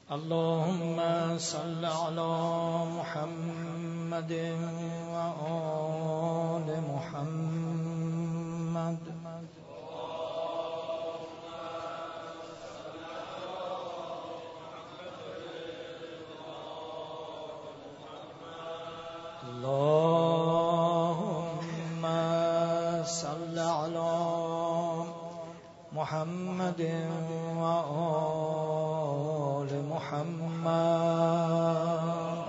اللهم صل على محمد وآل محمد. اللهم صل على محمد وآل محمد.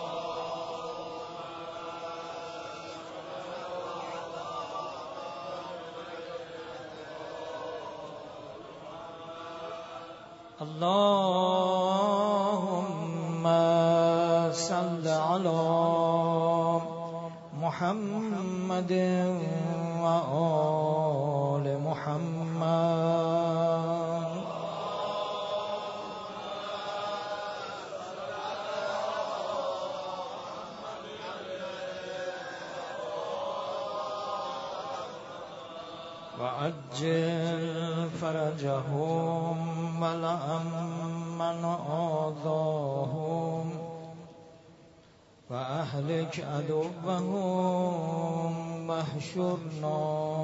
اللهم صل على محمد وآل محمد. وعجل فرجهم ولأمن آذاهم وأهلك عدوهم واحشرنا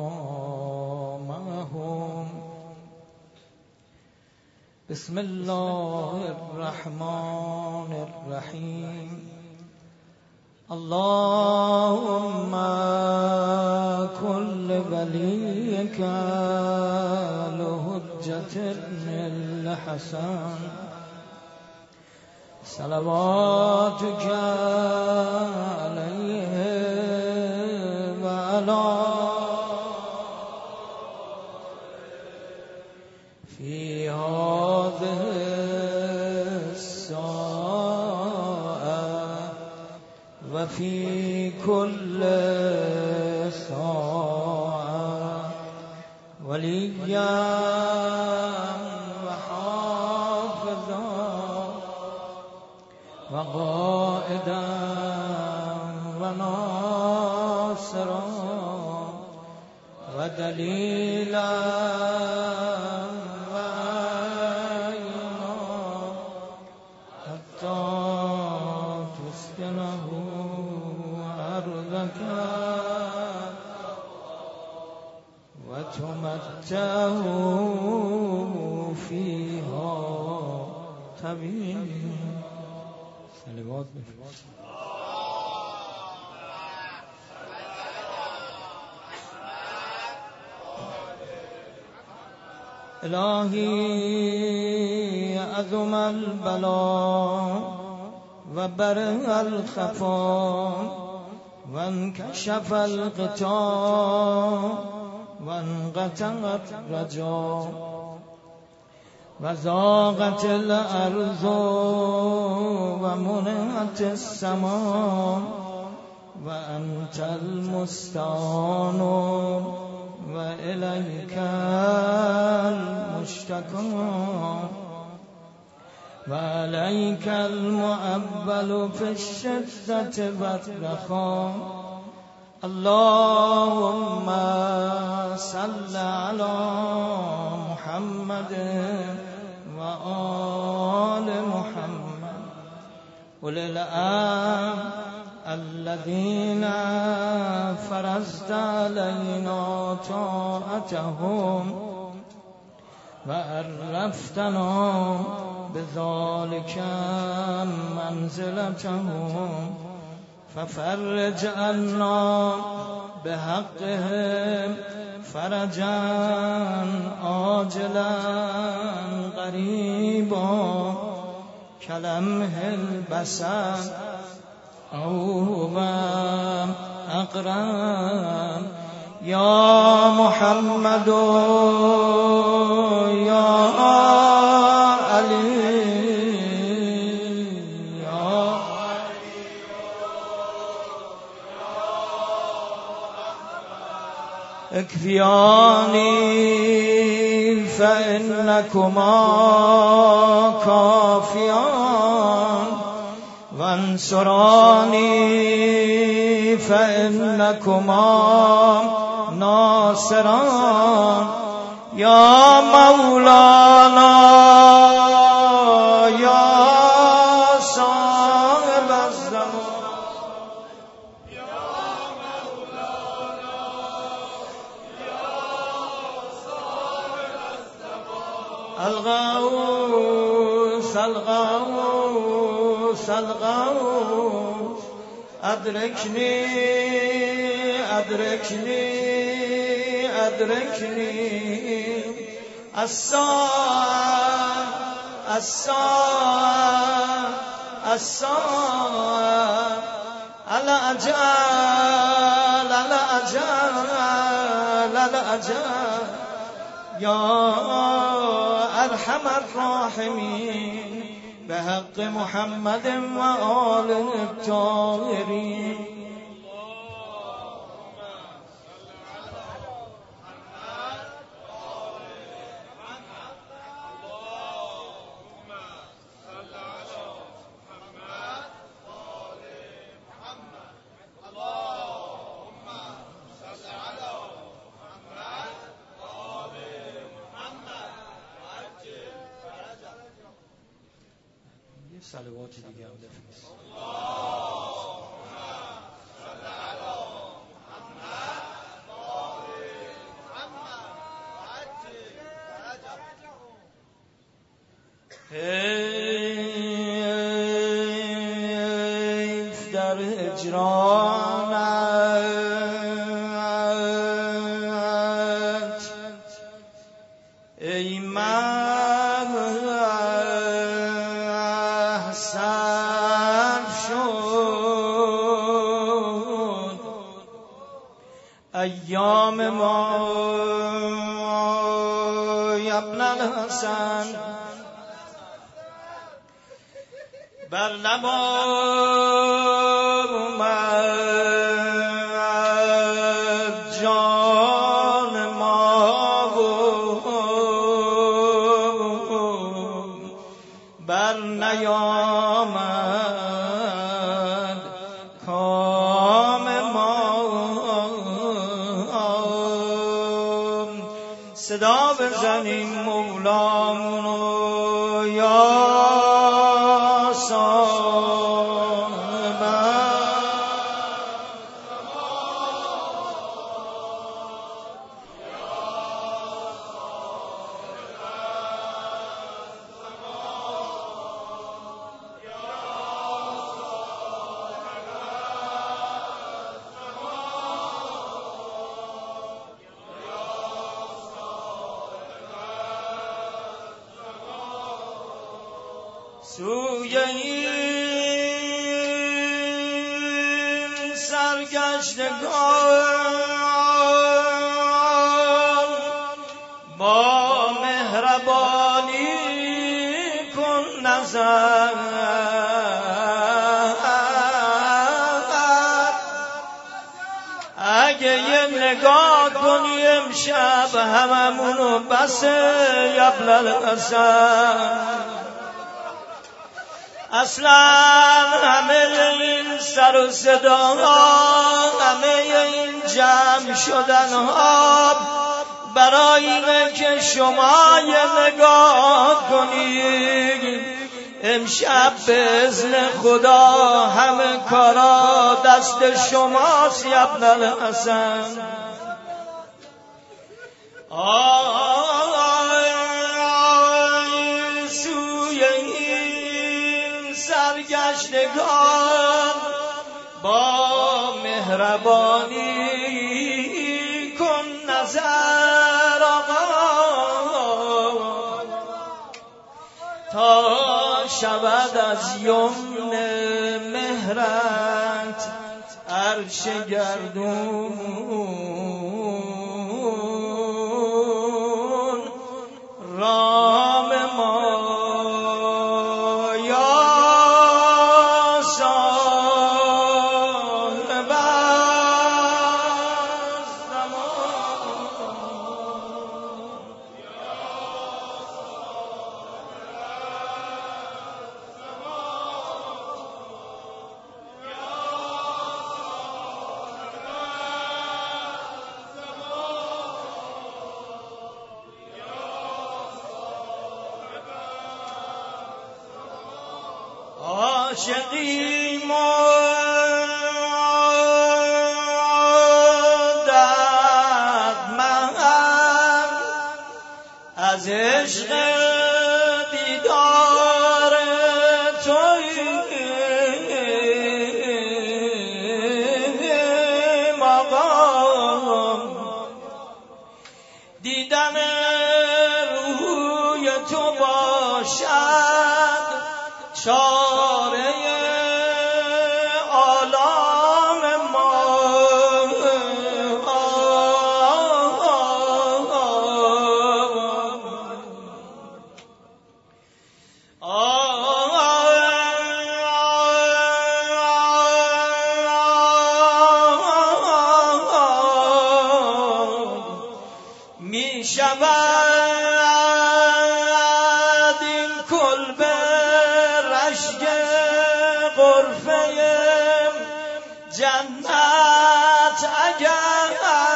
معهم. بسم الله الرحمن الرحيم. اللهم كل وليك لحجة الحسن صلواتك عليه وعلى في هذه الساعة وفي كل ساعة وليا وقائدا وناصرا ودليلا وعينا حتى تسكنه أرضك وتمتعه فيها طويلا. إلهي عظم البلاء وبرأ الخفاء وانكشف الغطاء وانقطع الرجاء وزاغت الأرض ومنعت السماء وأنت المستعان وإليك المشتكى وعليك المؤبل في الشدة والرخاء. اللهم صل على محمد وآل محمد أولي الأمر الذين فرضت علينا طاعتهم وعرفتنا بذلك منزلتهم ففرج عنا بحقهم فرجا عاجلا قريبا كلمح البصر أو أقرب. يا محمد يا علي اكفياني فإنكما كافيان وانصراني فإنكما ناصران. يا مولانا يا الغوث الغوث الغوث أدركني أدركني أدركني الساعة الساعة الساعة الأجل الأجل الأجل يا أرحم الراحمين بحق محمد وآله الطاهرين. صلوات دیگه هم بفرست. حیف در هجرانت ای ایام ما ابن الحسن بر لباب اومد جان ما بر نیامد کام ما صدا بزنیم مولامونو یا سوی این سرگشتگان با مهربانی کن نظر اگه یه نگاه کنی امشب هممونو بس یبل الحسن اصلا همه این سر و صدا همه این جمع شدن ها برای اینه که شما یه نگاه کنید امشب به اذن خدا همه کارا دست شماست ابن الحسن. سرگشتگان با مهربانی کن نظر آقا تا شود از یمن مهرت عرش گردون رام ما عاشقی مدد من از عشق دیدار توی مقام دیدن روی تو باشد چاره آلام ما می شود این کلبه رشک غرفه جنت اگر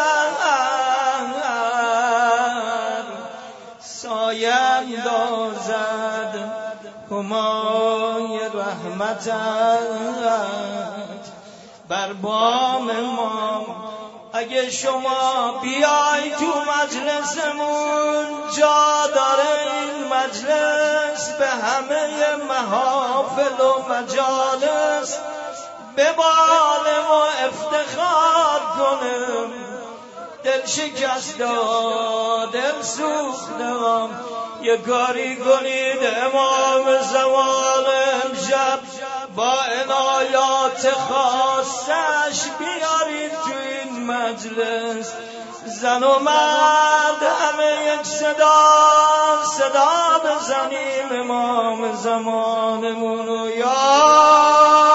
سایه اندازد همای رحمتت بر بام ما. اگه شما بیای تو مجلسمون جا داره این مجلس به همه محافل و مجالس ببالم و افتخار کنم. دل شکستم دل سوختم یه کاری کنید امام زمان امشب با عنایات خاصش بیارید تو این مجلس. زن و مرد همه یک صدا بزنیم امام زمانمونو یا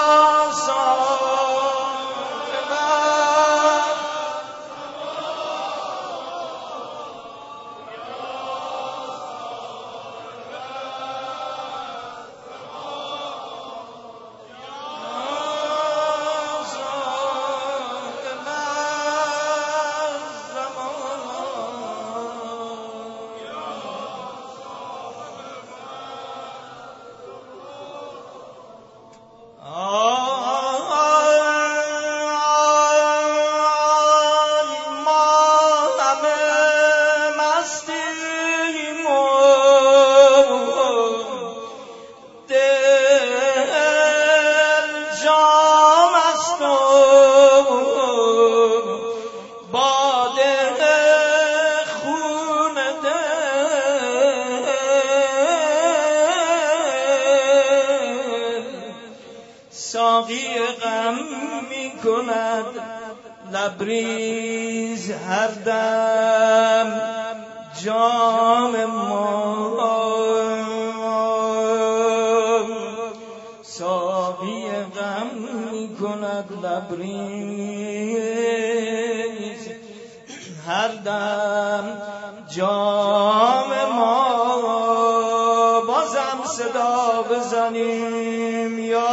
ساقی غم می کند لبریز هر دم جام ما. ساقی غم می کند لبریز هر دم جام ما. بازم صدا بزنیم یا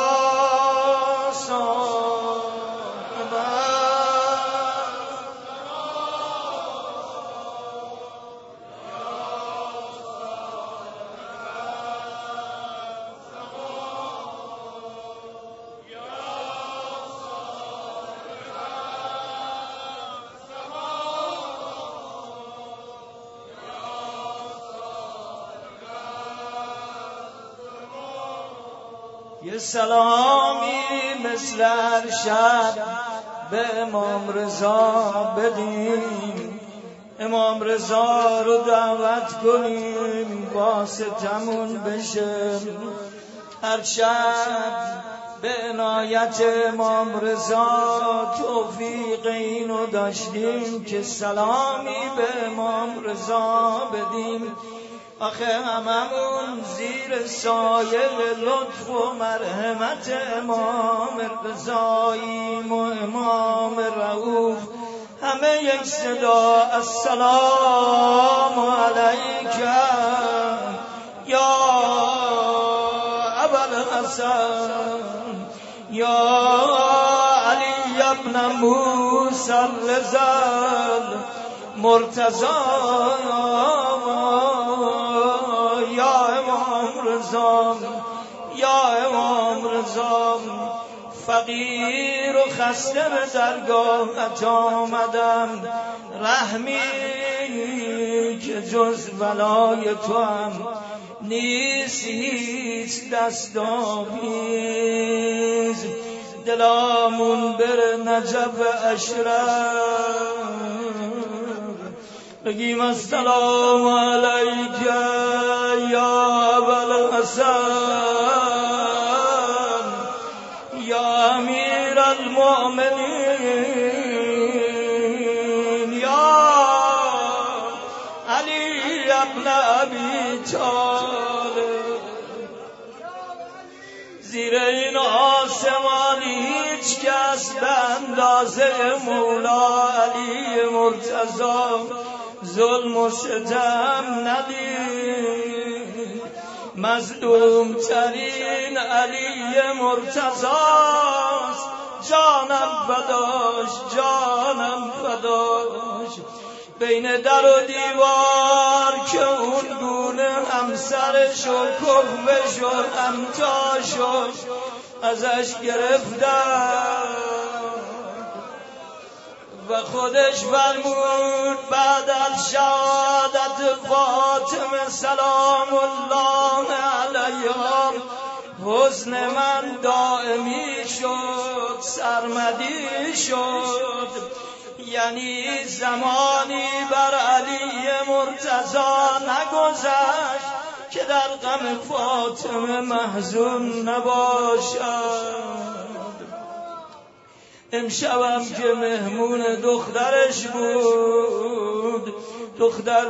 یه سلامی مثل ارشد به امام رضا بدیم. امام رضا رو دعوت کنیم واسطمون بشه. هر شب به عنایت امام رضا توفیق اینو داشتیم که سلامی به امام رضا بدیم. آخه هممون زیر سایه لطف و مرحمت امام رضاییم و امام رؤوف. همه یک صدا السلام علیک یا ابوالحسن یا علی ابن موسی الرضا مرتضی یا امام رضا یا امام رضا. فقیر و خسته به درگاهت آمدم رحمی علی که جز ولای تو هم نیست هیچ دستاویز. دلامون بر نجف اشرف بگیم السلام علیک یا ابوالحسن یا امیر المؤمنین یا علی ابن ابی طالب. زیر این آسمان هیچ کس به اندازه مولا علی مرتضی ظلم و ستم ندید. مظلوم ترین علی مرتضاست، جانم فداش جانم فداش. بین در و دیوار که اون گونه همسرش و کهوش و همتاشو ازش گرفتن و خودش فرمود بعد از شهادت فاطمه سلام الله علیها حزن من دائمی شد، سرمدی شد. یعنی زمانی بر علی مرتضی نگذشت که در غم فاطمه محزون نباشد. امشبم که مهمون دخترش بود، دختر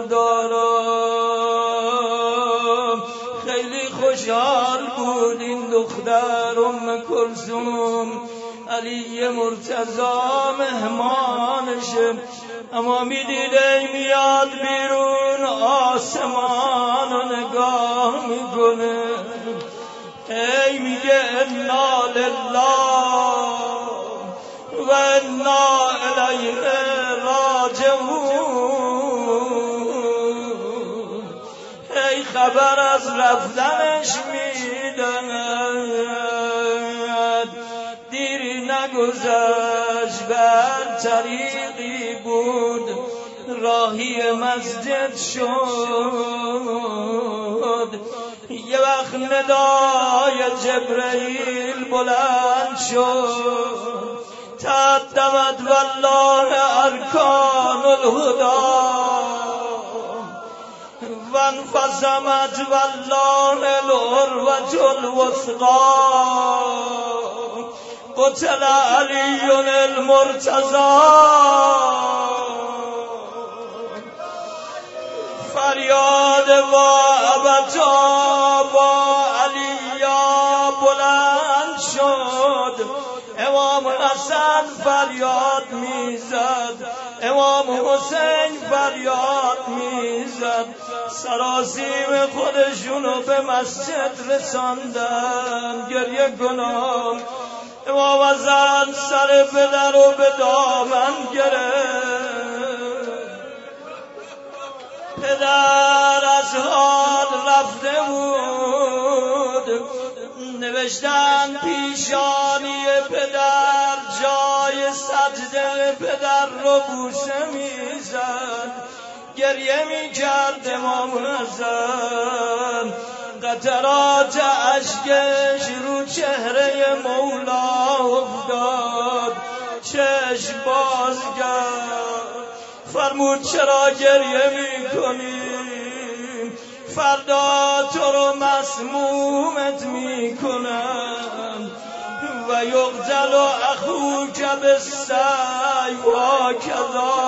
دارم خیلی خوشحال بود. این دختر ام کلثوم علی مرتضی مهمانشه، اما میدیده میاد بیرون آسمان رو نگاه میکنه، ای میگه انا لله و انا الیه راجعون. ای خبر از رفتنش میدند، دیری نگذشت بر طریقی بود راهی مسجد شد. یه وقت ندای جبرئیل بلند شد، تقدمت والله ارکان الهدی وانفصمت والله العروة الوثقی قتل علی المرتضی. فریاد و ابتا با علی بلند شد. امام حسن فریاد میزد، امام حسین فریاد میزد. سراسیم خودشونو به مسجد رساندن گریه کنم. امام حسن سر پدر رو به دامن گرفت. پدر از حال رفته بود، نوشتن پیشانی پدر جای سجده پدر رو بوسه میزد، گریه میکرد. امام حسن قطرات اشکش رو چهره مولا افتاد، چشم باز کرد، فرمود چرا گریه میکنی؟ فردا تو رو مسمومت میکنم و یقتل اخوک بالسیف و کذا.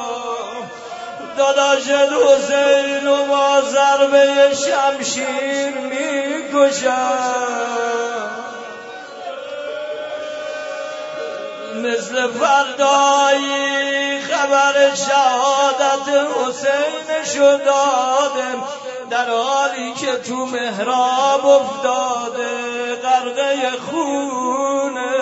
داداش حسین رو با ضربه شمشیر میکشم. مثل فردایی خبر شهادت حسین شو دادم، در حالی که تو محراب افتاده غرقه خونه.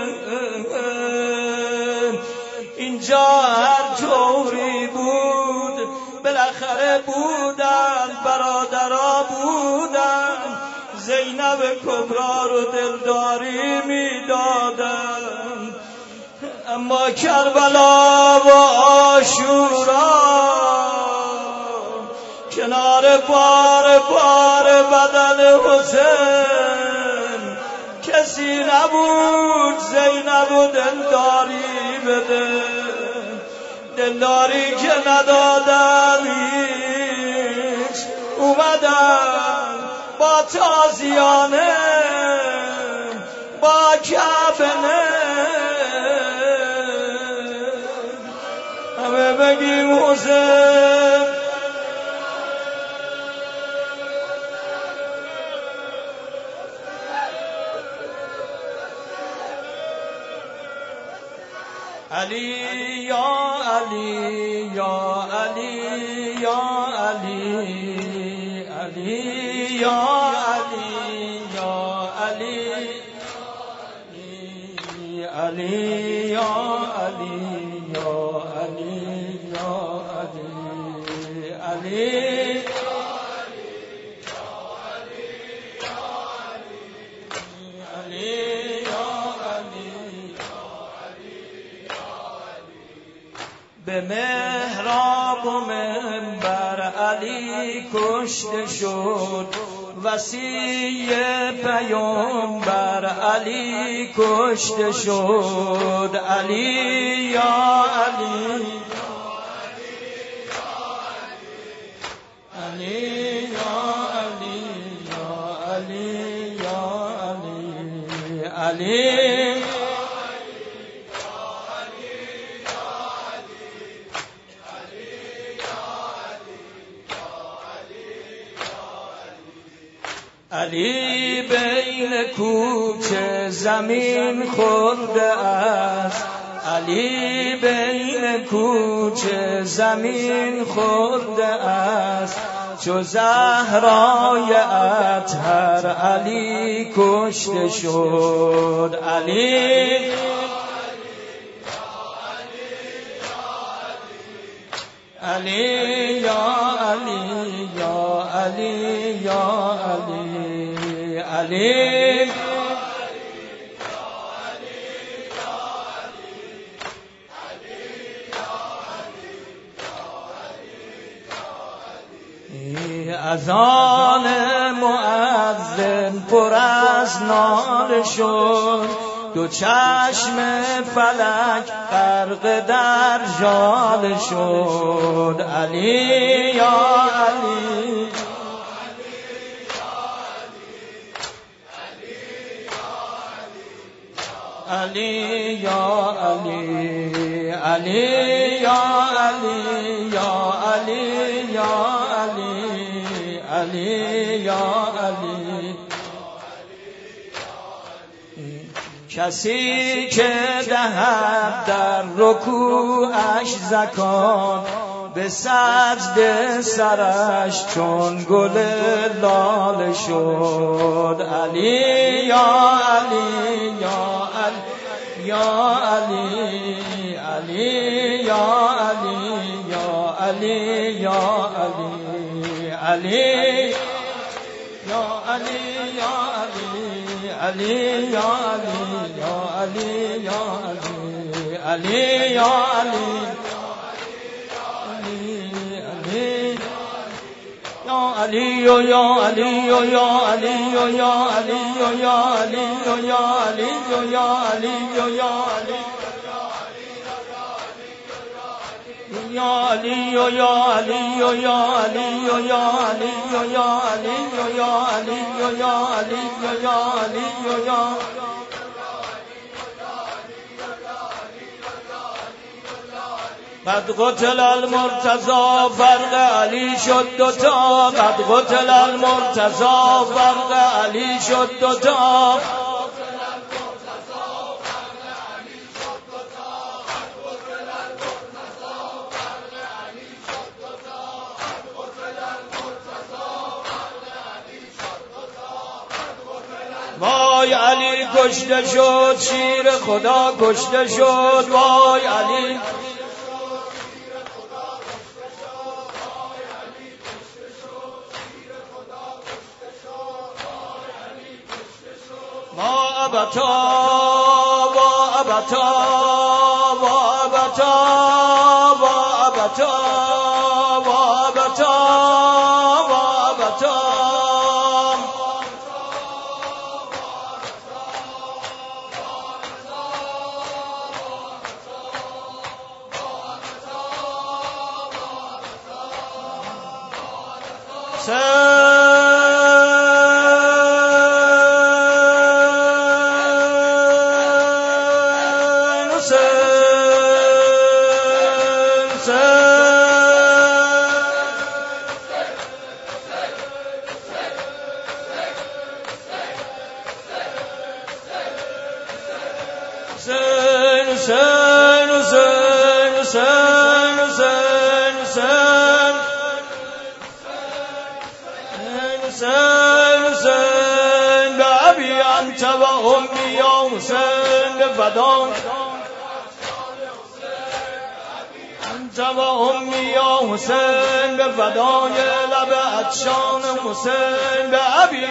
اینجا هر طوری بود بالاخره بودن، برادرها بودن، زینب کبرا رو دلداری میدادن. اما کربلا و عاشورا کنار بار بدن حسین کسی نبود زینب و دلداری بده، دلداری که ندادن هیچ، اومدن با تازیانه با کفنه همه بگیم حسین. علی یا علی یا علی یا علی، علی یا علی یا علی، علی یا علی یا علی یا علی، علی به محراب و منبر علی کشته شد، وصی پیامبر علی کشته شد. علی یا علی، علی یا علی یا علی یا علی، علی علی بین کوچه زمین خورده است، علی بین کوچه زمین خورده است، چو زهرای اطهر علی کشته شد. علی علی یا علی یا علی یا علی، علی اذان مؤذن پر از ناله شد، دو چشم فلک غرق در ژاله شد. علی یا علی، علی یا علی، علی یا علی یا علی یا علی، علی یا علی. کسی که دهد در رکوعش زکات، به سجده سرش چون گل لاله شد. علی یا علی یا علی یا علی، علی یا علی یا علی یا علی، علی یا علی یا علی، علی یا علی یا علی یا علی، علی یا علی، علی یا علی یا علی یا علی یا علی یا علی یا علی یا علی یا علی یا علی یا علی یا علی یا علی یا علی یا علی یا علی یا قد قتل المرتضی فرق علی شد دوتا، قد قتل المرتضی فرق علی شد دوتا، وای علی کشته شد، شیر خدا کشته شد، وای علی ما ابتا و ابتا و ابتا و ابتا و ابتا حسین حسین حسین حسین حسین حسین حسین به ابی انت و امی یا حسین به فدای انت و امی یا حسین به فدای لب عطشان حسین به ابی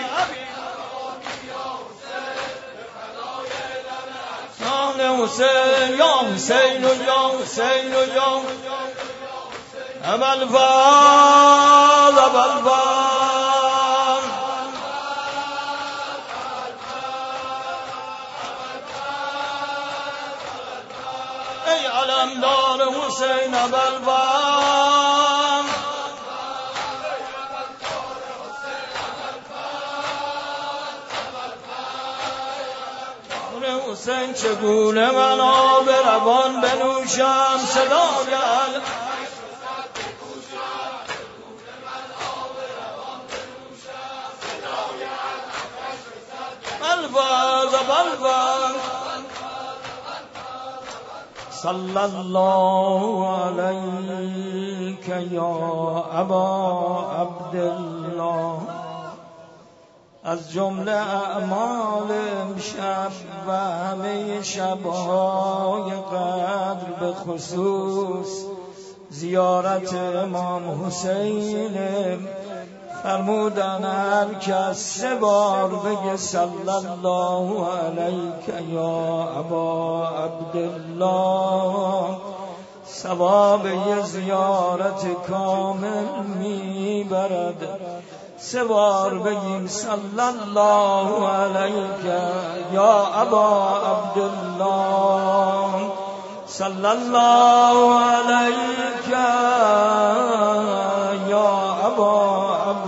حسین یا حسین یا حسین یا ابوالفضل ابوالفضل ای علمدار حسین ابوالفضل حسین چگونه من آب روان بنوشم صدای الفاظ الفاظ صلی الله علیک یا ابا عبدالله از جمله اعمال امشب و همه شبهای قدر به خصوص زیارت امام حسین فرمودن هر کس 3 بار بگه صلی الله علیک یا ابا عبدالله ثواب یه زیارت کامل میبرد. 3 بار بگیم صلی الله علیک یا ابا عبدالله صلی الله علیک یا ابا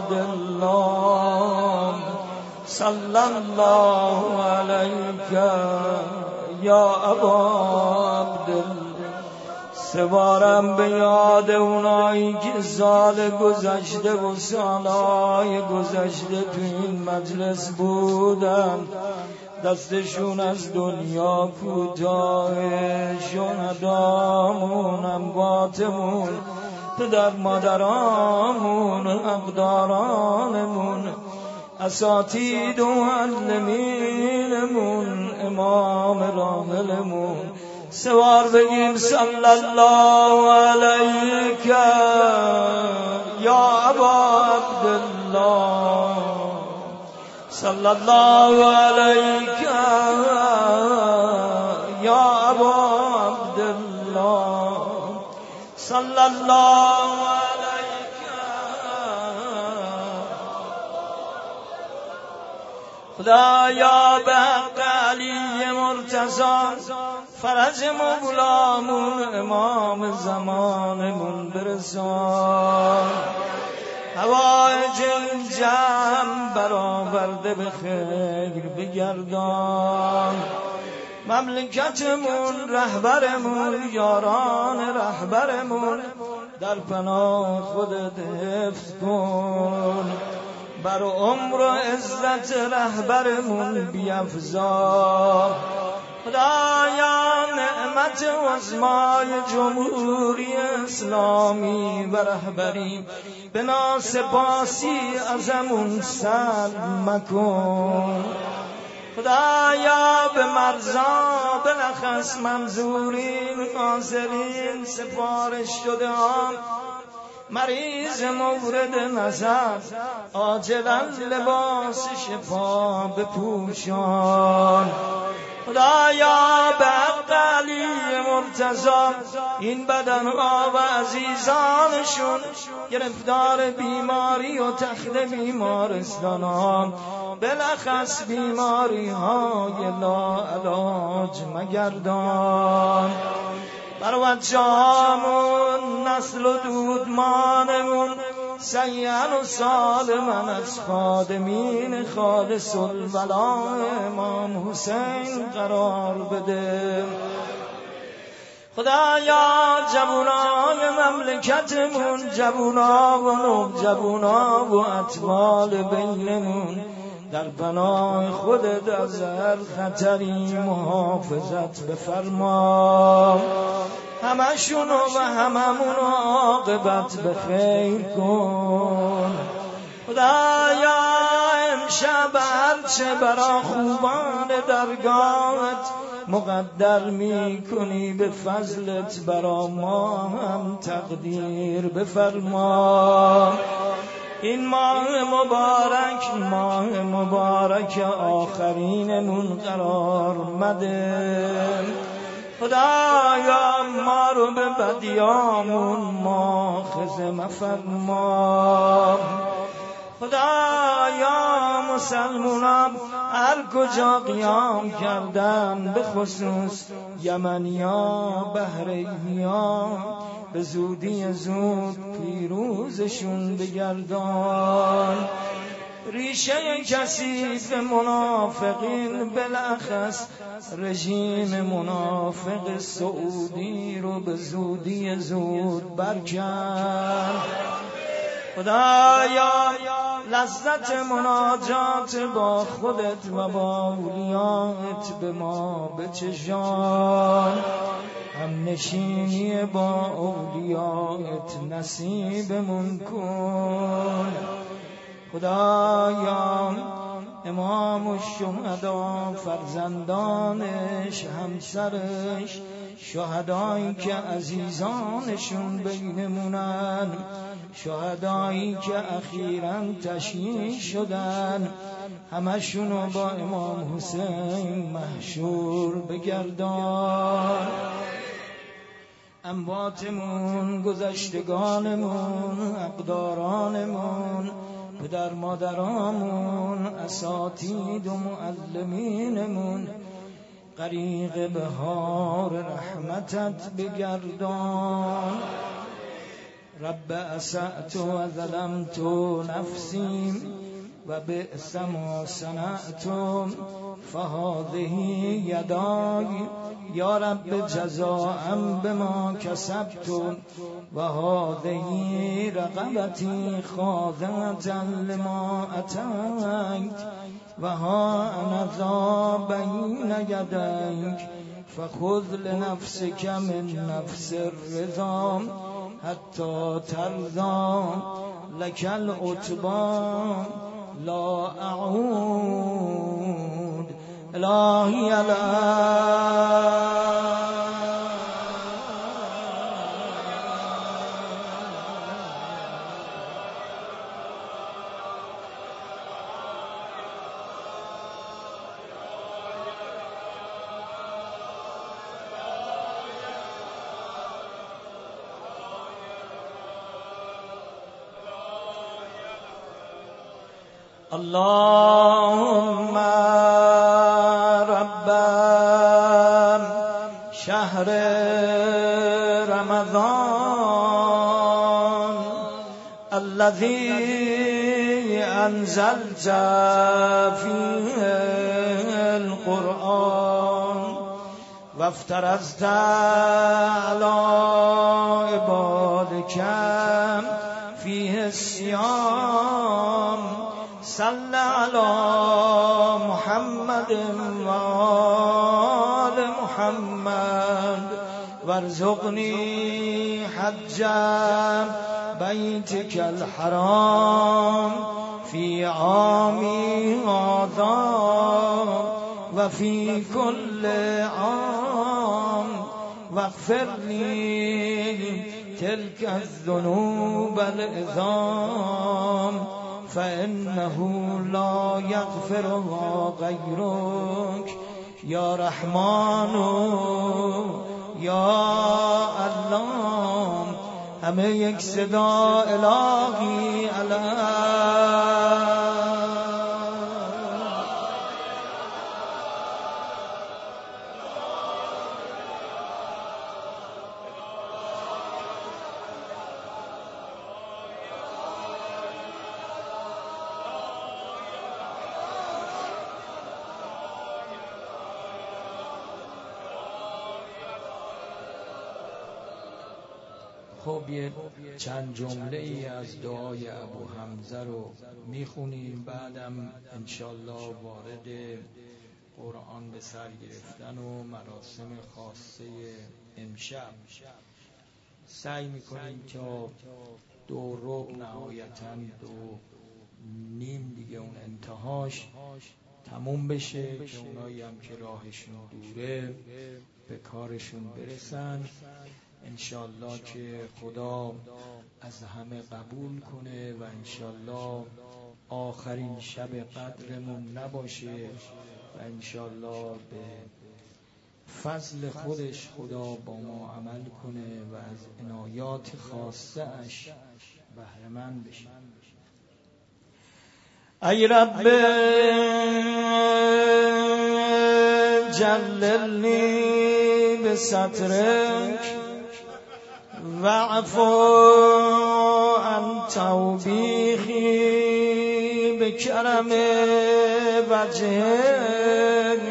عبدالله صلی الله علیک یا ابا عبدالله. 3 بارم به یاد اونایی که سال گذشته و سالهای گذشته تو این مجلس بودن دستشون از دنیا کوتاه، شهدامون امواتمون پدر مادرامون اقدارانمون اساتید و معلمینمون امام راحلمون 3 بار بگیم صلی الله علیک یا ابا عبدالله صلی الله علیک یا ابا عبدالله صلی الله علیک. خدایا به حق علی مرتضی فرج مولامون امام زمانمون برسان، حوائج این جمع برآورده به خیر بگردان، مملکتمون رهبرمون یاران رهبرمون در پناه خودت حفظ کن، بر عمر و عزت رهبرمون بیفزا. خدایا نعمت عظمای جمهوری اسلامی و رهبری به ناسپاسی ازمون سلب مکن. خدایا به مرزا بلخص منظورین ناظرین سفارش شده ها مریض مورد نظر عاجلا لباس شفا بپوشان. خدایا به حق علی مرتضی این بدنها و عزیزانشون گرفتار بیماری و تخت بیمارستان بلخص بیماری های لاعلاج مگردان. بر بچه‌هامون نسل و دودمانمون سیئن و سالمن از خادمین خالص الولا امام حسین قرار بده. خدایا جوانای مملکتمون، جوانا و نوجوانا و اطفال بینمون در پناه خودت از هر خطری محافظت بفرما، همشونو و هممون عاقبت به خیر کن. خدایا امشب هرچه برا خوبان درگاهت مقدر می کنی به فضلت برا ما هم تقدیر بفرما. این ماه مبارک آخرینمون قرار مده. خدایا ما رو به بدیامون مؤاخذه مفرما. خدایا مسلمانان هر کجا قیام کردن، به خصوص یمنیا بحرینیا، به زودی زود پیروزشون بگردان. ریشه کثیف منافقین بالاخص رژیم منافق سعودی رو به زودی زود برکن. خدایا لذت مناجات با خودت و با اولیات به ما بچشان، هم نشینی با اولیات نصیبمون کن. خدایا امام الشهدا فرزندانش، همسرش، شهدایی که عزیزانشون بینمونن، شهدایی که اخیراً تشییع شدن، همشونو با امام حسین محشور بگردان. امواتمون، گذشتگانمون، اقدارانمون، پدر مادرامون، اساتید و معلمینمون غریق بهار رحمتت بگردان. رب اسأت و ظلمت نفسی و بئس ما صنعت فهذه یدای یا رب جزاء بما کسبت و هذه رقبتی خاضعة لما اتیت و ها انا ذا بین یدیک فخذ لنفسک من نفس الرضا حتی ترضا لك العتبی لا اعود الهی اللهم رب شهر رمضان الذي انزلت فيه القرآن وافترضت على عبادك فيه الصيام صل على محمد وآل محمد وارزقني حج بيتك الحرام في عامي هذا وفي كل عام واغفر لي تلك الذنوب العظام فإنه لا يغفرها غيرك يا رحمن یا الله. همه یک صدا الهی خب یه چند جمله ای از دعای ابو حمزه رو میخونیم، بعدم انشالله وارد قرآن به سر گرفتن و مراسم خاصه امشب سعی میکنیم تا 2:15 نهایتاً 2:30 دیگه اون انتهاش تموم بشه که اونایی هم که راهشون دوره به کارشون برسن انشالله، که خدا از همه قبول کنه و انشالله آخرین شب قدرمون نباشه و انشالله به فضل خودش خدا با ما عمل کنه و از عنایات خاصه اش بهره‌مند بشه. ای رب جللنی بسترک واعفو عن توبیخی بکرم وجهک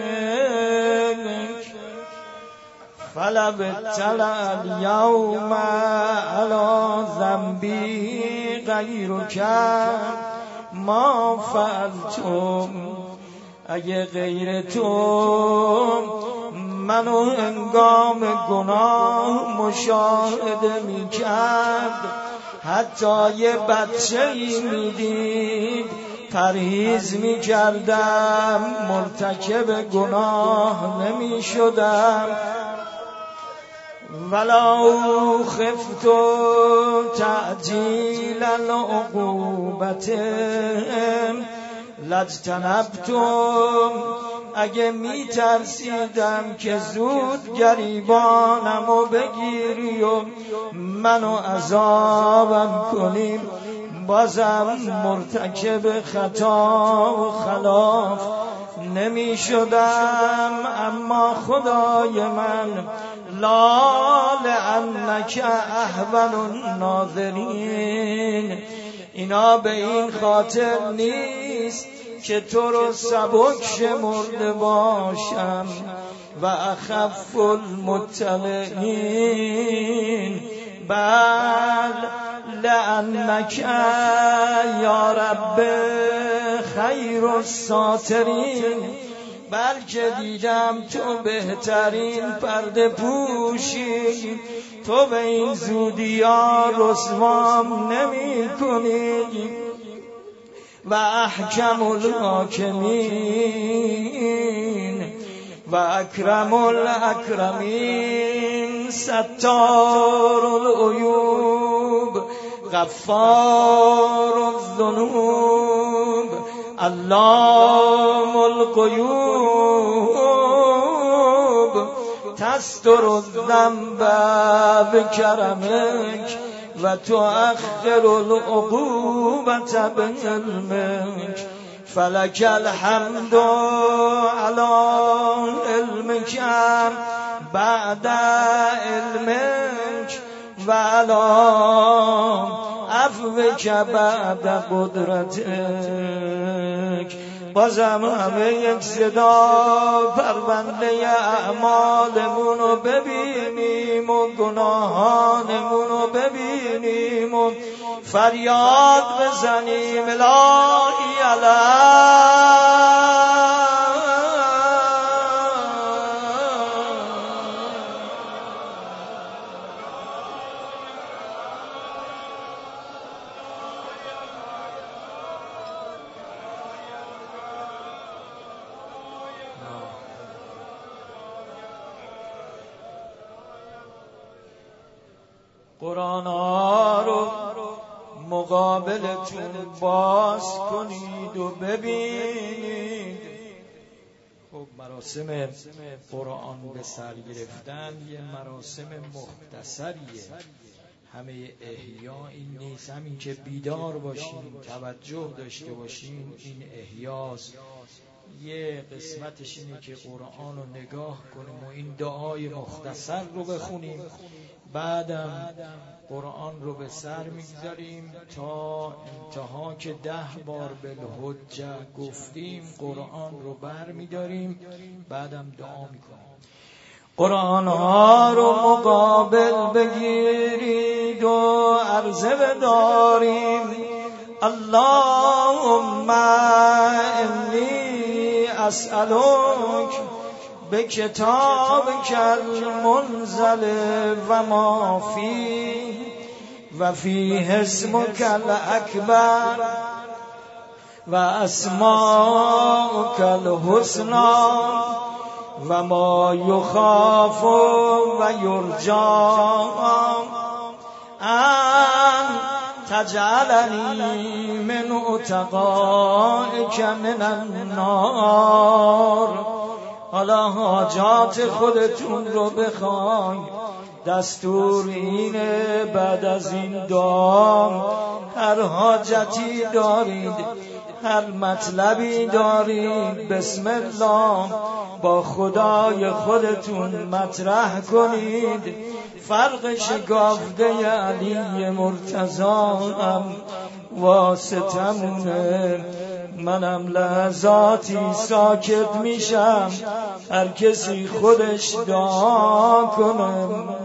فلو اطلع اليوم على ذنبی غیرک ما فعلتم. اگه غیر تو منو هنگام گناه مشاهده میکرد، حتی یه بچه‌ای میدید پرهیز میکردم، مرتکب گناه نمیشدم. ولو خفت تعجیل العقوبة لاجتنبتم. اگه میترسیدم که زود گریبانمو بگیری و منو عذابم کنیم، بازم مرتکب خطا و خلاف نمی شدم. اما خدای من لا لعنک اهون الناظرین، اینا به این خاطر نیست که تو رو سبک شمرده باشم و اخف المطلعین، بل لعنک یا رب خیر الساترین، بلکه دیدم تو بهترین پرده پوشی، تو به این زودی ها رسوام نمی کنی و احکم الحاکمین و اکرم الاکرمین، ستار العیوب غفار الذنوب علام الغیوب، تستر الذنب بکرمک و تؤخر العقوبة بعلمک، فلک الحمد علی علمک بعد علمک و علی عفوک بعد قدرتک. بازم همه یک صدا پرونده اعمالمونو ببینیم و گناهانمونو ببینیم و فریاد بزنیم الهی قرآن ها رو مقابلتون باز کنید و ببینید. خب مراسم قرآن به سر گرفتن یه مراسم مختصریه، همه احیا این نیست، همین که بیدار باشین توجه داشته باشین این احیاست. یه قسمتش اینه که قرآن رو نگاه کنیم و این دعای مختصر رو بخونیم، بعدم قرآن رو به سر میگذاریم تا انتها که 10 بار بالحجه گفتیم قرآن رو بر میداریم، بعدم دعا میکنیم. قرآن ها رو مقابل بگیرید و عرضه بداریم اللهم انی اسألک بکتابک المنزل و ما فیه و فیه اسمک الاکبر و اسماؤک الحسنی و ما یخاف و یرجی ان تجعلنی من عتقائک من النار. حالا حاجات خودتون رو بخواید. دستور اینه بعد از این دعا هر حاجتی دارید، هر مطلبی دارید، بسم الله با خدای خودتون مطرح کنید. فرق شگافته علی مرتضی هم واسطمونه. منم لحظاتی ساکت میشم، هر کسی خودش دعا کنه.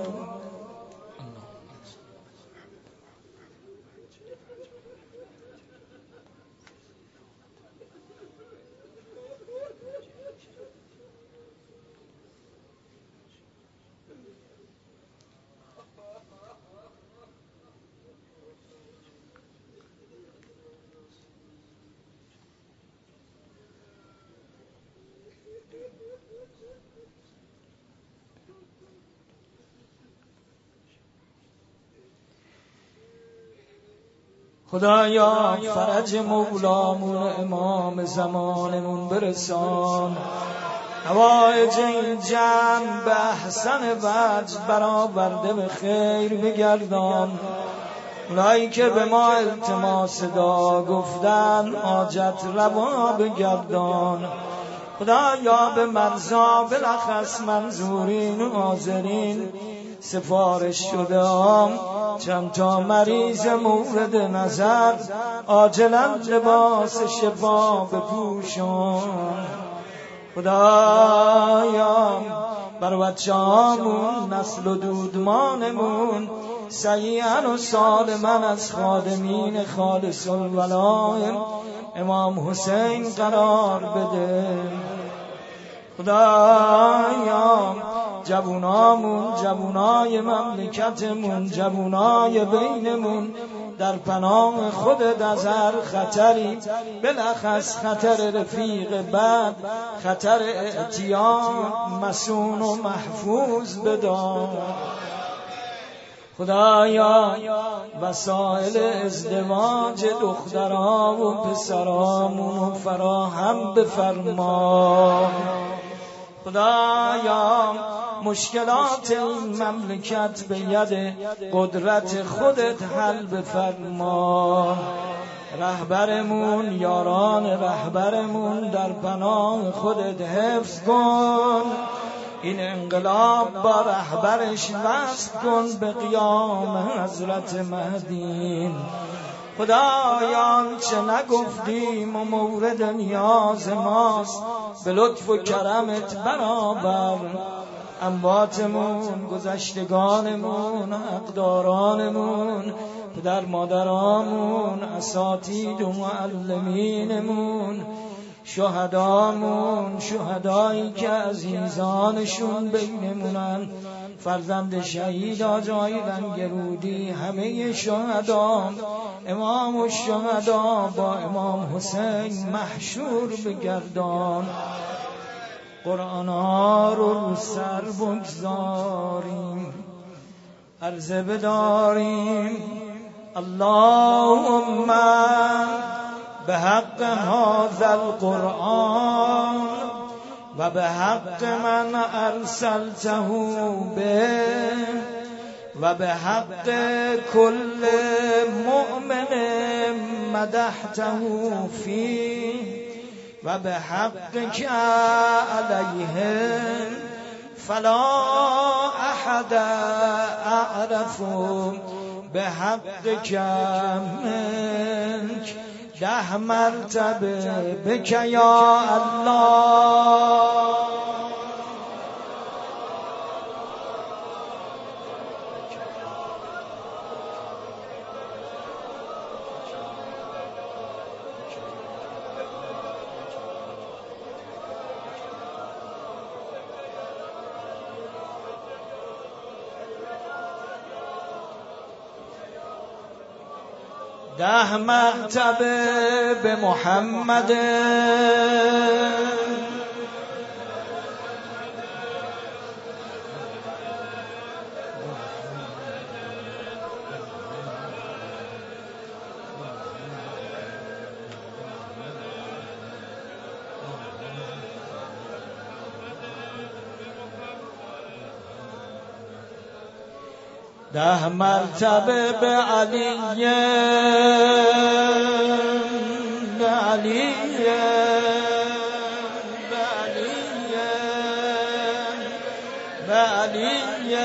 خدایا فرج مولامون امام زمانمون برسان، حوائج این جمع به احسن وجه برآورده به خیر بگردان. اونایی که به ما التماس دعا گفتن حاجت روا بگردان. خدایا به مرزا بلخص منظورین و حاضرین سفارش شده چند تا مریض مورد نظر عاجلا لباس شفا بپوشان. خدایا بر بچه‌هامون نسل و دودمانمون صحیحاً و سالماً از خادمین خالص الولایت امام حسین قرار بده. خدایا جوانامون، جوانای مملکتمون، جوانای بینمون در پناه خودت از هر خطری، بلخص خطر رفیق بد، خطر اعتیاد، مسون و محفوظ بدار. خدایا وسائل ازدواج دخترها و پسرامون فراهم بفرما. خدایا مشکلات این مملکت به ید قدرت خودت حل بفرما. رهبرمون، یاران رهبرمون در پناه خودت حفظ کن. این انقلاب با رهبرش وصل کن به قیام حضرت مهدی. خدایا چه نگفتیم و مورد نیاز ماست، به لطف و کرمت برابر. امواتمون، گذشتگانمون، حقدارانمون، پدر مادرامون، اساتید و معلمینمون، شهدامون، شهدایی که عزیزانشون بینمونن، فرزند شهید آجای رنگرودی، همه شهدا، امام الشهدا با امام حسین محشور بگردان. قرآن ها رو سر بگذاریم، عرضه بداریم اللهم به حق هذا القرآن و به حق من ارسلته به و به حق کل مؤمن مدحته فيه و به حق که علیه فلا احد اعرف به حق که منک 10 مرتبه بک یا الله 10 مرتبه به محمد ده مرتبه به علی به علی به علی به علی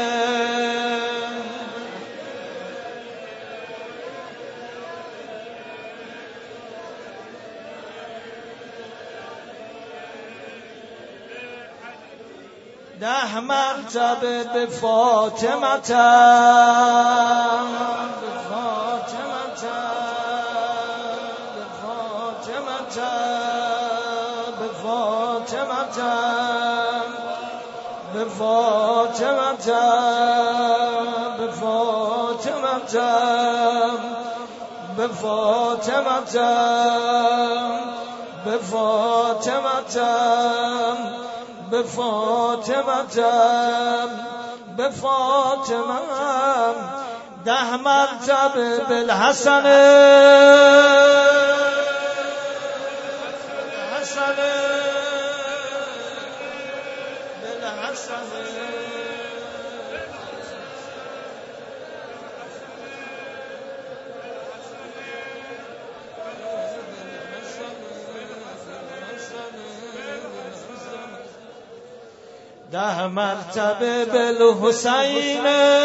ده مرتبه به فاطمه به فاطمه به فاطمه به فاطمه به فاطمه به فاطمه به فاطمه به فاطمه به فاطمه 10 مرتبه بالحسن حسن بالحسن ده مرتبه بالحسین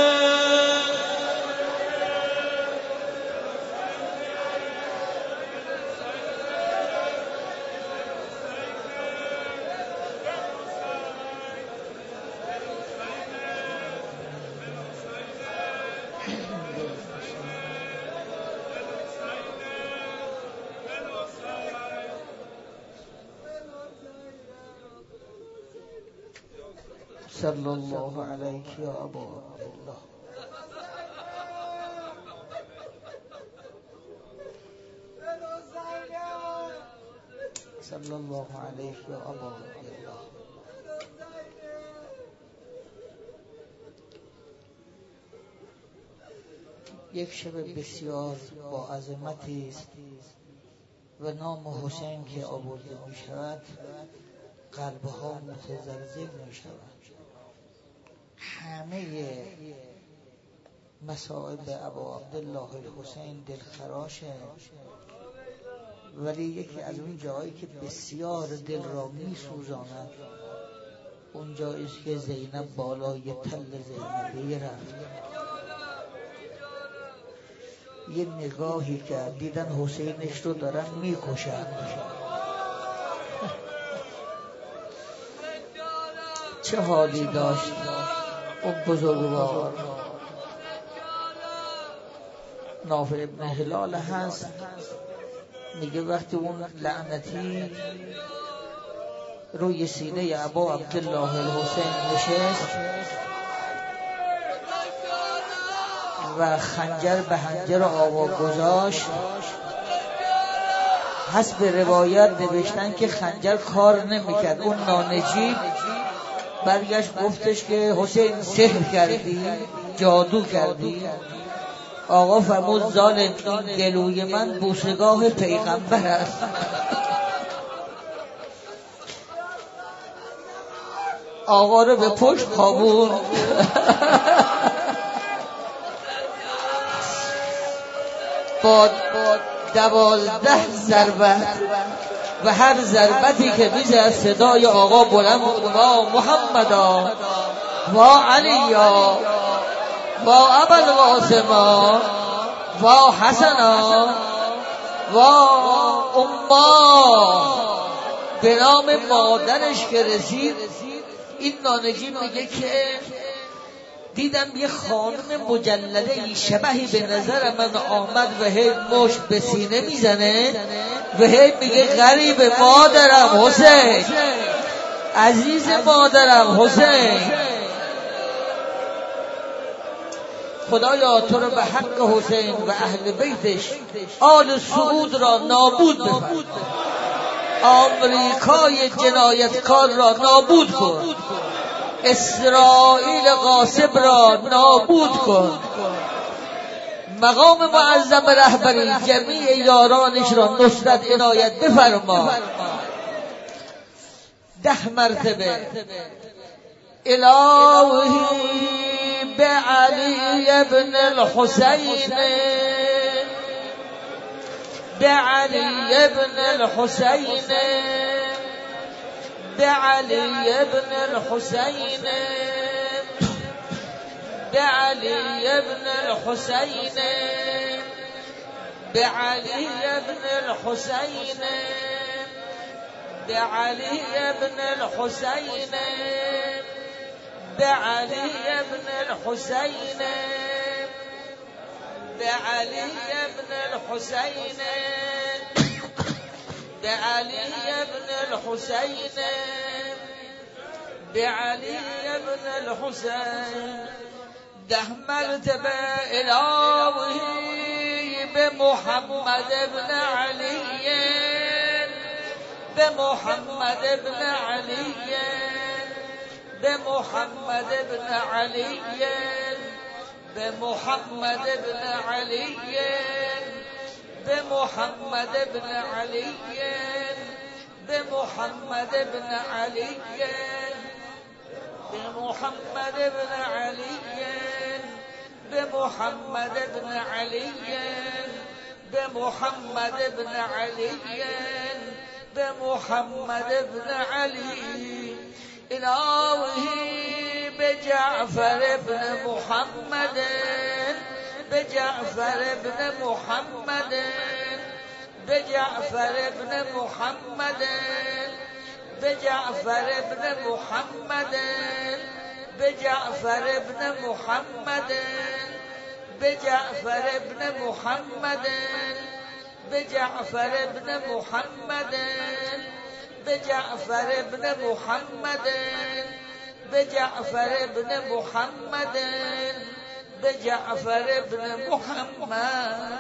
صلی الله علیک یا ابا عبدالله. صلی الله علیک یا ابا عبدالله. یک شب بسیار با عظمتی است و نام حسین که آورده می شود قلبها متزلزل می شود. همه مصائب ابا عبدالله الحسین دلخراشه، ولی یکی از اون جایی که بسیار دل را می سوزاند اون جایی است که زینب بالای تل زینبی رفت. یه نگاهی کرد دیدن حسینش رو دارن می کشن. چه حالی داشت اون بزرگوار. نافع ابن هلال هست میگه وقتی اون لعنتی روی سینه ابا عبدالله الحسین نشست و خنجر به حنجر آوا گذاشت، حسب روایت نوشتن که خنجر کار نمیکرد. اون نانجیب برگشت گفتش که حسین سحر کردی، جادو کردی. آقا فرمود ظالم این گلوی من بوسگاه پیغمبر است. آقا رو به پشت خوابون. با 12 ضربت و هر ضربتی که میزد صدای آقا بلند بود: وا محمدا، وا علیا، وا ابوالقاسما، وا حسنا، وا اما. به نام مادرش که رسید، این نانجیب میگه که دیدم یه خانم مجلده شبهی به نظر من آمد و هی مشت به سینه میزنه و هی میگه غریب مادرم حسین، عزیز مادرم حسین. خدایا تو رو به حق حسین و اهل بیتش آل سعود را نابود بفرما، آمریکای جنایتکار را نابود کن، اسرائیل غاصب را نابود کن، مقام معظم رهبری جمیع یارانش را نصرت عنایت بفرما. 10 مرتبه الهی به علی ابن الحسین، به علی ابن الحسین، به علی ابن الحسین، به علی ابن الحسین، به علی ابن الحسین، به علی ابن الحسین، به علی ابن الحسین، به علی ابن الحسین، به علی ابن الحسین، به علی ابن الحسین. 10 مرتبه الهی به محمد ابن علی، به محمد ابن علی، به محمد ابن علی، به محمد ابن علی، به محمد ابن علی، به محمد ابن علی، به محمد ابن علی، به محمد ابن علی، به محمد ابن علی، به محمد ابن علی. الهی به جعفر ابن محمد، به جعفر ابن محمد، به جعفر ابن محمد، به جعفر ابن محمد، به جعفر ابن محمد، به جعفر ابن محمد، به جعفر ابن محمد، به جعفر ابن محمد، به جعفر ابن محمد، به جعفر ابن محمد.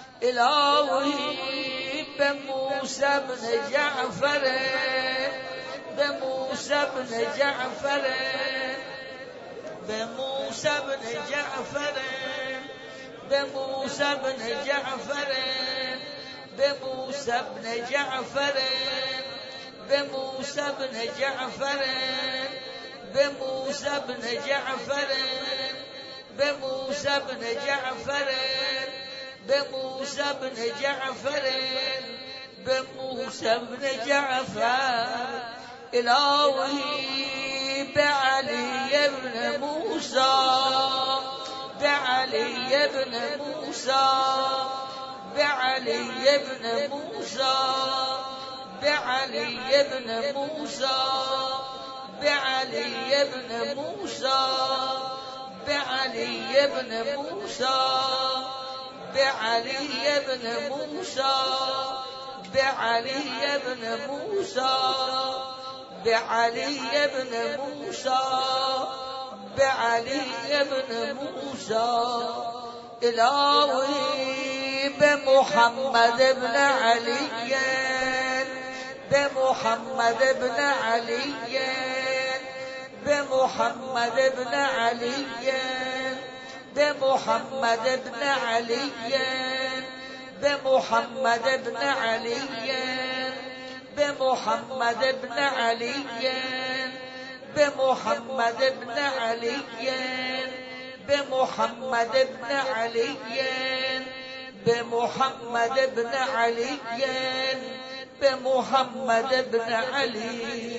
الهی به موسی بن جعفر، به موسی بن جعفر، به موسی بن جعفر، به موسی بن جعفر، به موسی بن جعفر، به موسی بن جعفر، به موسی بن جعفر، به موسی بن جعفر، به موسی بن جعفر، به موسی بن جعفر. الهی به علی ابن موسی، به علی ابن موسی، به علی ابن موسی، به علی ابن موسی، به علی ابن موسی، به علی ابن موسی، به علی ابن موسی، به علی ابن موسی، به علی ابن موسی، به علی ابن موسی. الهی به محمد ابن علی، به محمد ابن علی، به محمد ابن علی، به محمد ابن علی، به محمد ابن علی، به محمد ابن علی، به محمد ابن علی، به محمد ابن علی، به محمد ابن علی، به محمد ابن علی.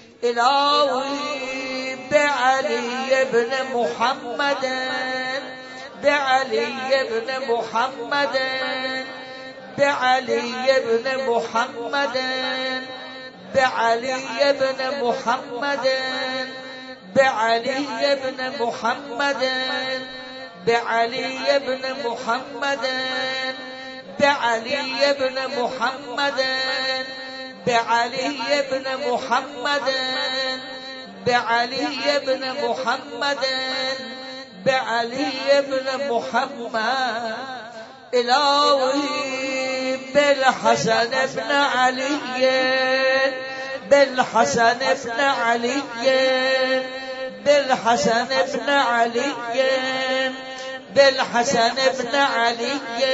الهی به علی ابن محمد، به علی ابن محمد، به علی ابن محمد، به علی ابن محمد، به علی ابن محمد، به علی ابن محمد، به علی ابن محمد، به علی ابن محمد، به علی ابن محمد، بعلي بن محمد إلهي بالحسن بن علي بالحسن بن علي بالحسن بن علي بالحسن بن علي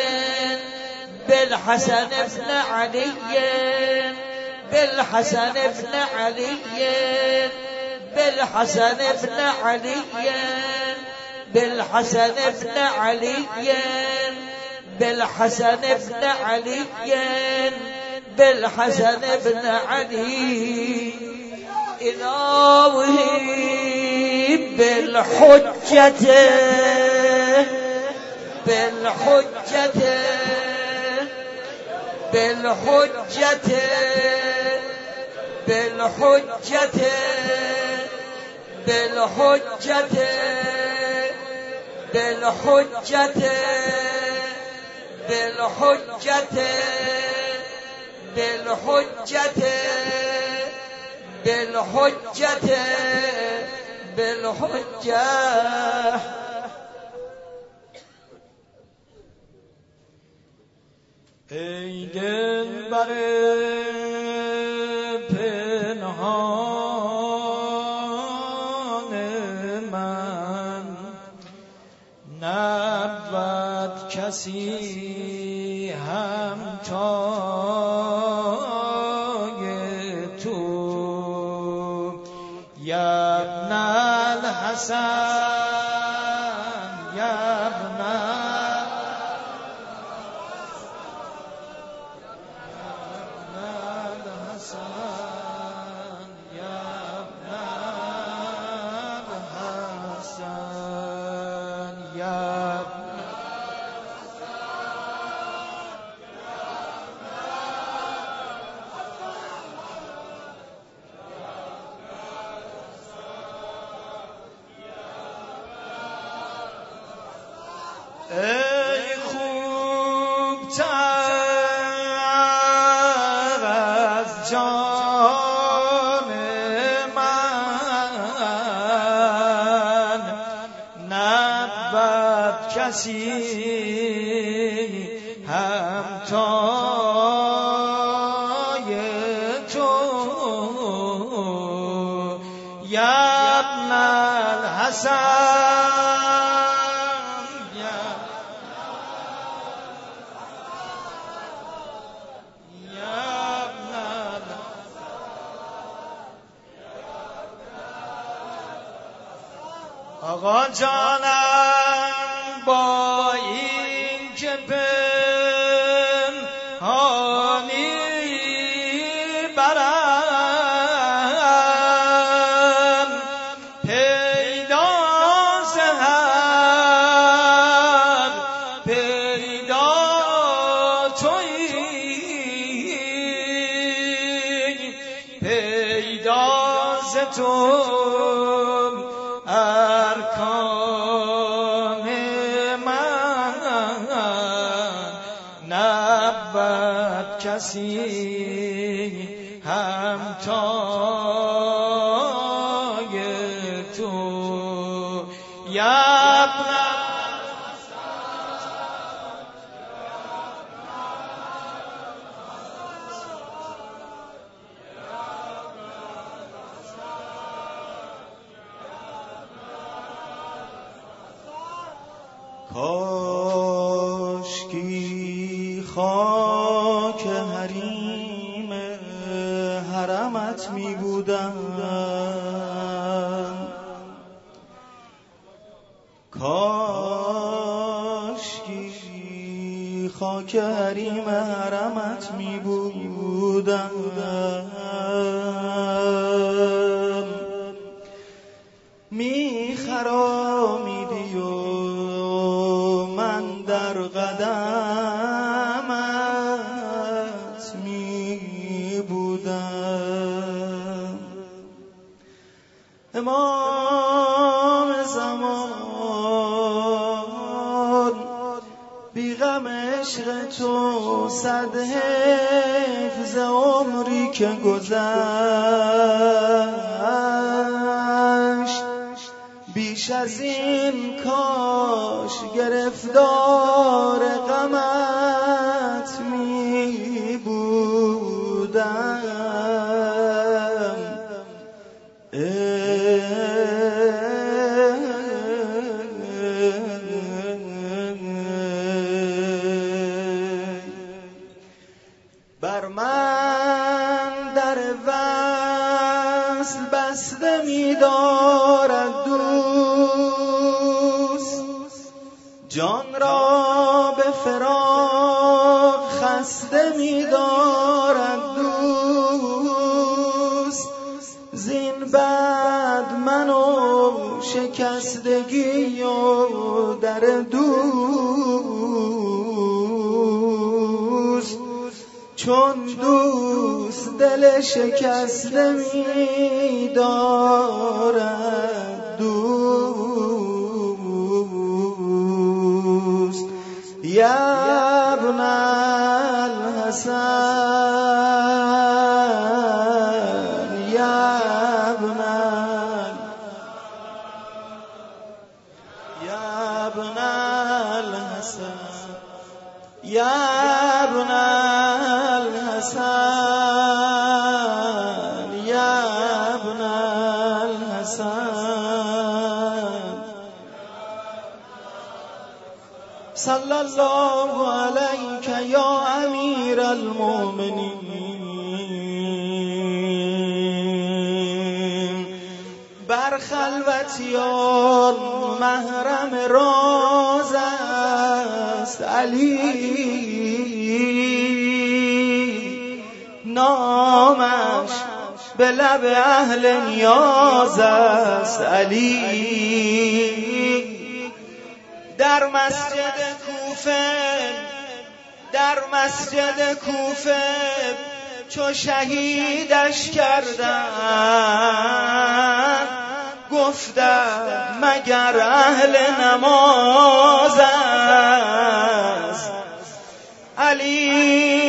بالحسن بن علي بالحسن بن علي بالحسن بن علي بالحسن بن علي بالحسن بن علي بالحسن بن علي إلهي بالحجة بالحجة بالحجة بالحجة بالحجة بالحجة بالحجة بالحجة بالحجة بالحجة ای دلبر پنهان من نبود کسی همتای تو یا ابن الحسن یا ابن الحسن یا ابن الحسن یا ای خوبتر از جان من نبود کسی همتای تو یا ابن الحسن آقا جانم با این که پنهانی برم پیدا زهر پیدا تویی پیدا ز تو ارکان من نبود کسی همتای تو یا ابن کاشکی خاک حریم حرمت می بودم کاشکی خاک حریم حرمت می بودم می خرامیدی و من در قدمت می بودم امام زمان بی غم عشق تو صد حیف عمری که گذشت بیش از این کاش گرفتار غمت می بودم. بر من در وصل بسته می دارد دوست، جان را به فراق خسته می دارد دوست. زین بعد من و شکستگی و در دوست، چون دوست دل شکسته می دارد دوست. یا ابن الحسن، یا ابن الحسن، یا ابن الحسن، یا ابن الحسن، صلی الله علیک یا امیر المؤمنین. بر خلوتیان محرم راز است علی، نامش به لب اهل نیاز است علی. در مسجد کوفه چو شهیدش کردند، گفتند مگر اهل نماز است علی.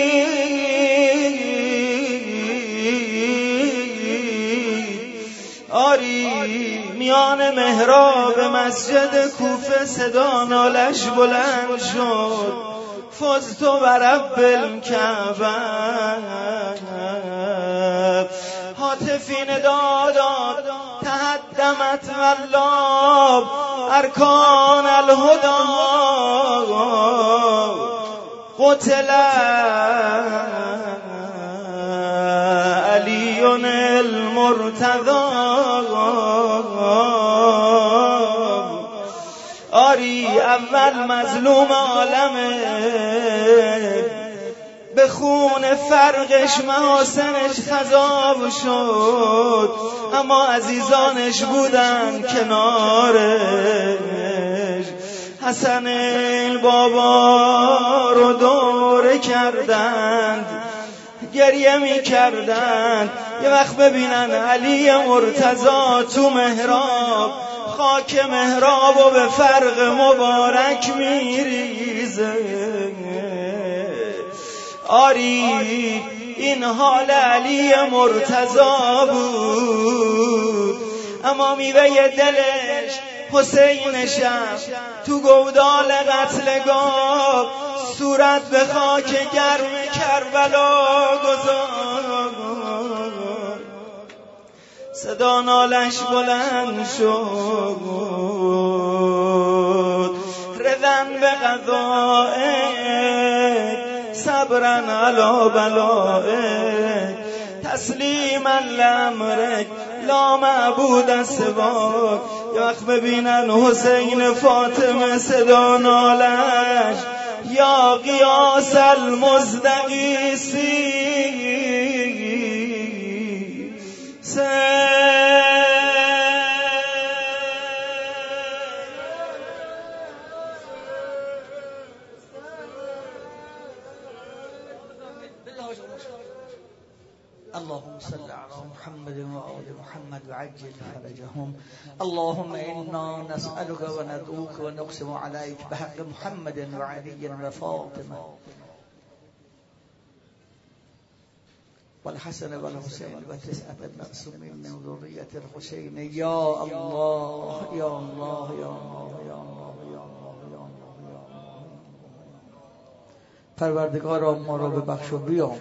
آری میان محراب مسجد کوفه صدا نالش بلند شد، فزت برب الکعبه. هاتفی ندا داد تهدمت والله ارکان الهدی، قتل علی المرتضی. آری اول مظلوم عالمه، به خون فرقش محاسنش خضاب شد، اما عزیزانش بودن کنارش. حسن بابا رو دوره کردند، گریه می کردند. یه وقت ببینن علی مرتضی تو محراب، خاک محراب و به فرق مبارک میریزه. آری این حال علی مرتضی بود، اما میوه دلش حسین شب تو گودال قتلگاه صورت به خاک گرم کربلا گذار. صدا نالش بلند شد، رضن به قضائک صبرن علی بلائک تسلیما لامرک لا معبود سواک. یه وقت ببینن حسین فاطمه صدا نالش یا قیاس المزدقیسی. اللهم صل على محمد وآل محمد وعجل فرجهم. اللهم إنا نسألك وندعوك ونقسم عليك بحق محمد وعلي وفاطمة والحسن والحسين وتسعة معصومين من ذرية الحسين. یا الله یا الله یا الله یا الله یا الله یا الله یا الله. پروردگارا ما را ببخش و بیامرز.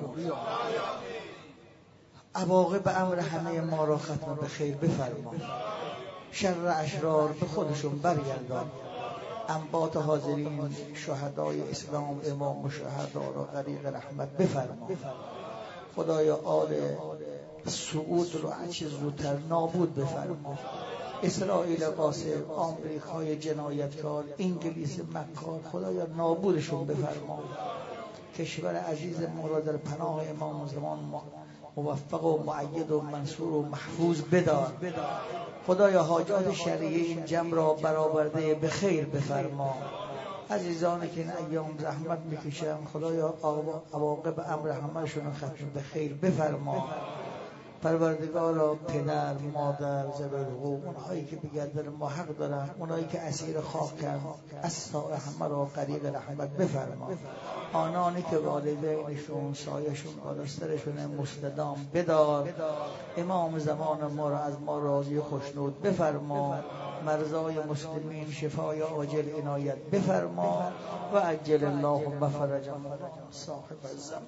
عواقب امر همه ما را ختم به خیر بفرما. شر اشرار به خودشون برگردان. انبات حاضرین شهدای اسلام امام و شهدا را غریق رحمت بفرما. خدایا آل سعود رو هرچه زودتر نابود بفرما. اسرائیل قاسم، آمریکای جنایتکار، انگلیس مکار، خدایا نابودشون بفرما. کشور عزیز ما را در پناه امام زمان موفق و معید و منصور و محفوظ بدار. خدایا حاجات شرعی این جمع را برآورده به خیر بفرما. عزیزانی که این ایام زحمت میکشن خدایا عواقب امر همه‌شون ختم به خیر بفرما. پروردگارا پدر، مادر، ذوی الحقوق، اونهایی که به گردن ما حق دارن، اونهایی که اسیر خاکن، اسرار همه را غریق رحمت بفرما. آنانی که والدینشون سایشون بالا سرشون مستدام بدار. امام زمان ما را از ما راضی خوشنود بفرما. مرضای مسلمین شفای عاجل عنایت بفرما. و عجل اللهم فرجهم صاحب الزمان.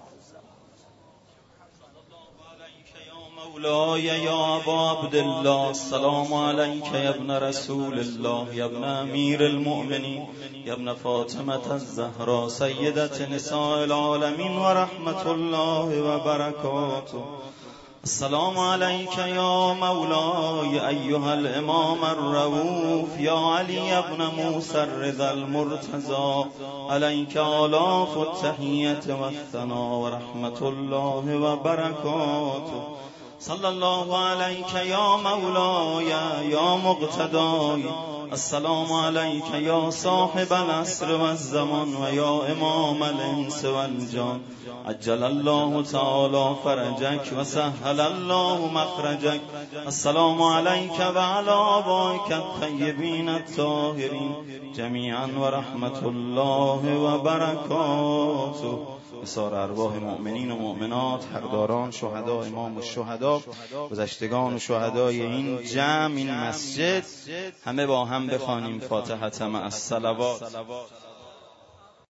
مولاي يا أبا عبد الله السلام عليك يا ابن رسول الله يا ابن أمير المؤمنين يا ابن فاطمة الزهراء سيدة نساء العالمين ورحمة الله وبركاته. السلام عليك يا مولاي أيها الإمام الرؤوف يا علي بن موسى الرضا المرتضى عليك آلاف التحية والثناء ورحمة الله وبركاته. صلى الله عليك يا مولاي يا مقتداي. السلام عليك يا صاحب العصر والزمان ويا إمام الإنس والجان. عجل الله تعالى فرجك وسهل الله مخرجك. السلام عليك وعلى آبائك الطيبين الطاهرين جميعا ورحمة الله وبركاته. بسار ارواح مؤمنین و مؤمنات، حقداران، شهدا، امام و شهدا، گذشتگان و شهدای این جمع، این مسجد، همه با هم بخوانیم فاتحه مع الصلوات.